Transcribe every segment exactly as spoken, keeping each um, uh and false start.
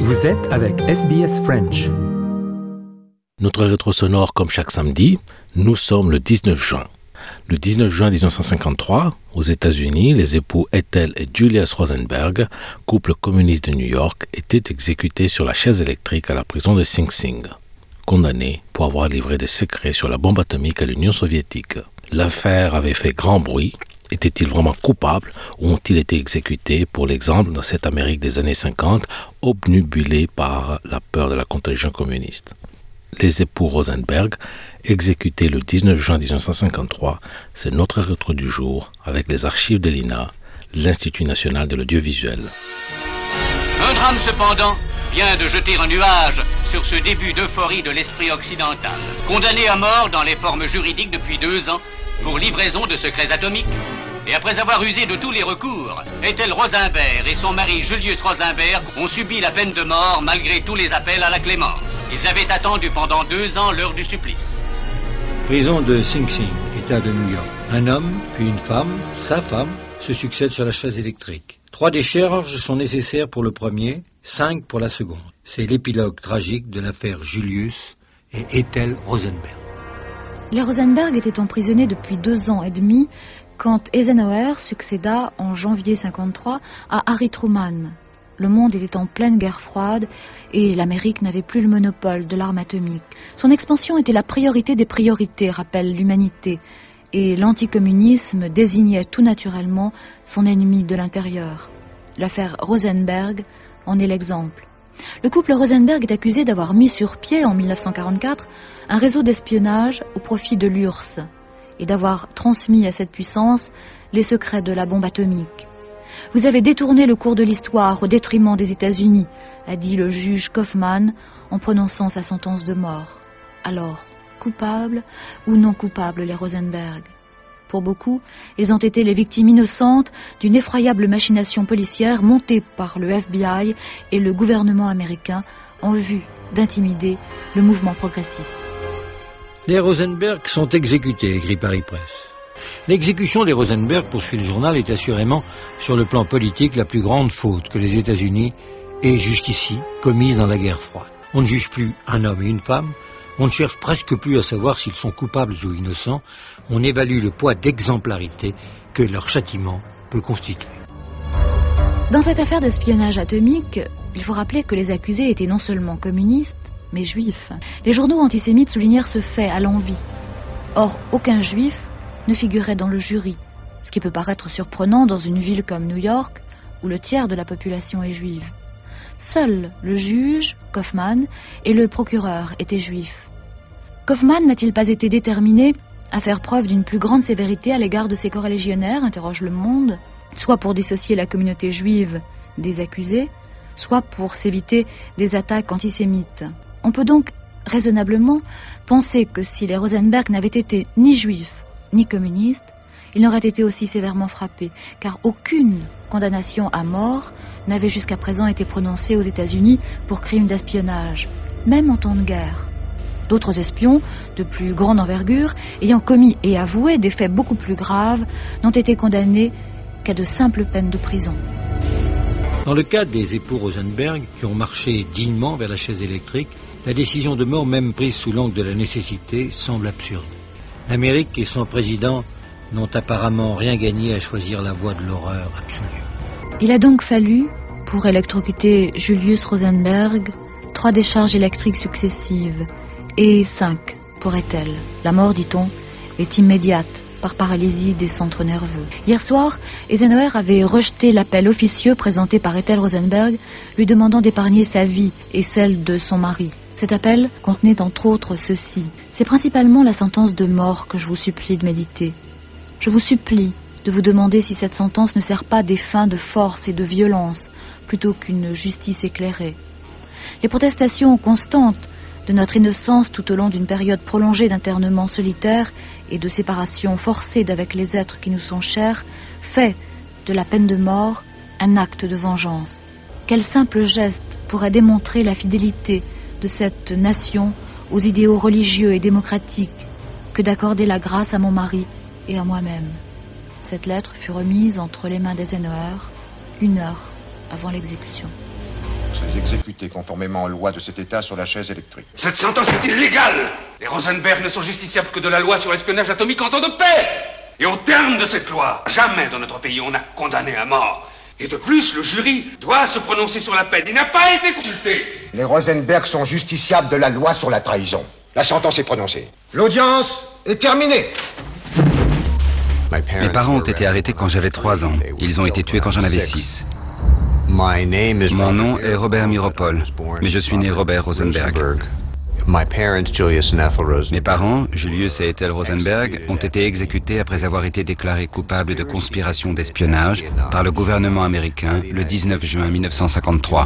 Vous êtes avec S B S French. Notre rétro sonore, comme chaque samedi, nous sommes le dix-neuf juin. Le dix-neuf juin dix-neuf cent cinquante-trois, aux États-Unis, les époux Ethel et Julius Rosenberg, couple communiste de New York, étaient exécutés sur la chaise électrique à la prison de Sing Sing, condamnés pour avoir livré des secrets sur la bombe atomique à l'Union soviétique. L'affaire avait fait grand bruit. Étaient-ils vraiment coupables ou ont-ils été exécutés, pour l'exemple, dans cette Amérique des années cinquante, obnubilée par la peur de la contagion communiste? Les époux Rosenberg, exécutés le dix-neuf juin dix-neuf cent cinquante-trois, c'est notre rétro du jour avec les archives de l'I N A, l'Institut national de l'audiovisuel. Un drame cependant vient de jeter un nuage sur ce début d'euphorie de l'esprit occidental. Condamné à mort dans les formes juridiques depuis deux ans pour livraison de secrets atomiques, et après avoir usé de tous les recours, Ethel Rosenberg et son mari Julius Rosenberg ont subi la peine de mort malgré tous les appels à la clémence. Ils avaient attendu pendant deux ans l'heure du supplice. Prison de Sing Sing, État de New York. Un homme, puis une femme, sa femme, se succèdent sur la chaise électrique. Trois décharges sont nécessaires pour le premier, cinq pour la seconde. C'est l'épilogue tragique de l'affaire Julius et Ethel Rosenberg. Les Rosenberg étaient emprisonnés depuis deux ans et demi quand Eisenhower succéda en janvier cinquante-trois à Harry Truman. Le monde était en pleine guerre froide et l'Amérique n'avait plus le monopole de l'arme atomique. Son expansion était la priorité des priorités, rappelle l'humanité, et l'anticommunisme désignait tout naturellement son ennemi de l'intérieur. L'affaire Rosenberg en est l'exemple. Le couple Rosenberg est accusé d'avoir mis sur pied en dix-neuf cent quarante-quatre un réseau d'espionnage au profit de l'U R S S et d'avoir transmis à cette puissance les secrets de la bombe atomique. Vous avez détourné le cours de l'histoire au détriment des États-Unis, a dit le juge Kaufman en prononçant sa sentence de mort. Alors, coupables ou non coupables les Rosenberg? Pour beaucoup, ils ont été les victimes innocentes d'une effroyable machination policière montée par le F B I et le gouvernement américain en vue d'intimider le mouvement progressiste. Les Rosenberg sont exécutés, écrit Paris Presse. L'exécution des Rosenberg, poursuit le journal, est assurément, sur le plan politique, la plus grande faute que les États-Unis aient jusqu'ici commise dans la guerre froide. On ne juge plus un homme et une femme, on ne cherche presque plus à savoir s'ils sont coupables ou innocents, on évalue le poids d'exemplarité que leur châtiment peut constituer. Dans cette affaire d'espionnage atomique, il faut rappeler que les accusés étaient non seulement communistes, mais juifs. Les journaux antisémites soulignèrent ce fait à l'envi. Or, aucun juif ne figurait dans le jury, ce qui peut paraître surprenant dans une ville comme New York, où le tiers de la population est juive. Seuls le juge, Kaufman, et le procureur étaient juifs. Kaufman n'a-t-il pas été déterminé à faire preuve d'une plus grande sévérité à l'égard de ses corrélégionnaires, interroge Le Monde, soit pour dissocier la communauté juive des accusés, soit pour s'éviter des attaques antisémites. On peut donc raisonnablement penser que si les Rosenberg n'avaient été ni juifs ni communistes, ils n'auraient été aussi sévèrement frappés, car aucune condamnation à mort n'avait jusqu'à présent été prononcée aux États-Unis pour crime d'espionnage, même en temps de guerre. D'autres espions, de plus grande envergure, ayant commis et avoué des faits beaucoup plus graves, n'ont été condamnés qu'à de simples peines de prison. Dans le cas des époux Rosenberg, qui ont marché dignement vers la chaise électrique, la décision de mort, même prise sous l'angle de la nécessité, semble absurde. L'Amérique et son président n'ont apparemment rien gagné à choisir la voie de l'horreur absolue. Il a donc fallu, pour électrocuter Julius Rosenberg, trois décharges électriques successives, et cinq pour Ethel. La mort, dit-on, est immédiate, par paralysie des centres nerveux. Hier soir, Eisenhower avait rejeté l'appel officieux présenté par Ethel Rosenberg, lui demandant d'épargner sa vie et celle de son mari. Cet appel contenait entre autres ceci. C'est principalement la sentence de mort que je vous supplie de méditer. Je vous supplie de vous demander si cette sentence ne sert pas des fins de force et de violence, plutôt qu'une justice éclairée. Les protestations constantes de notre innocence tout au long d'une période prolongée d'internement solitaire et de séparation forcée d'avec les êtres qui nous sont chers, fait de la peine de mort un acte de vengeance. Quel simple geste pourrait démontrer la fidélité de cette nation aux idéaux religieux et démocratiques que d'accorder la grâce à mon mari et à moi-même. Cette lettre fut remise entre les mains d'Eisenhower une heure avant l'exécution. ces exécutés conformément aux lois de cet État sur la chaise électrique. Cette sentence est illégale. Les Rosenberg ne sont justiciables que de la loi sur l'espionnage atomique en temps de paix. Et au terme de cette loi, jamais dans notre pays on n'a condamné à mort. Et de plus, le jury doit se prononcer sur la peine. Il n'a pas été consulté. Les Rosenberg sont justiciables de la loi sur la trahison. La sentence est prononcée. L'audience est terminée. Mes parents ont été arrêtés quand j'avais trois ans. Ils ont été tués quand j'en avais six. Mon nom est Robert Miropol, mais je suis né Robert Rosenberg. Mes parents, Julius et Ethel Rosenberg, ont été exécutés après avoir été déclarés coupables de conspiration d'espionnage par le gouvernement américain le dix-neuf juin mille neuf cent cinquante-trois.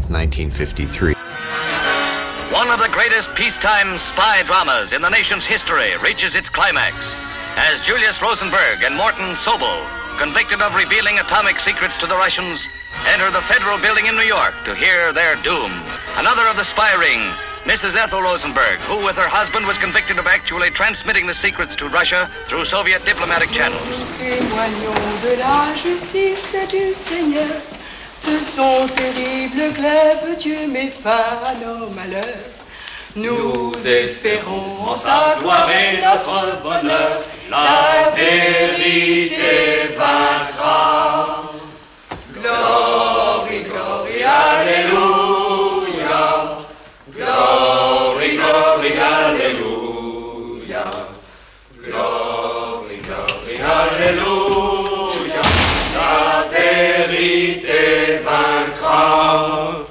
One of the greatest peacetime spy dramas in the nation's history reaches its climax as Julius Rosenberg and Morton Sobel, convicted of revealing atomic secrets to the Russians, enter the federal building in New York to hear their doom. Another of the spy ring, Missus Ethel Rosenberg, who with her husband was convicted of actually transmitting the secrets to Russia through Soviet diplomatic channels. Témoignons de la justice du Seigneur, de son terrible glaive, Dieu met fin à nos malheurs. Nous espérons en sa gloire et notre bonheur, la vérité vaincra. Glory, glory, alléluia. Glory, glory, alléluia. Glory, glory, alléluia. La vérité vaincra.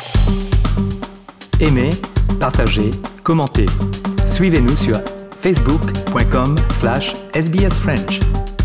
Aimez, partagez, commentez. Suivez-nous sur facebook point com slash S B S French.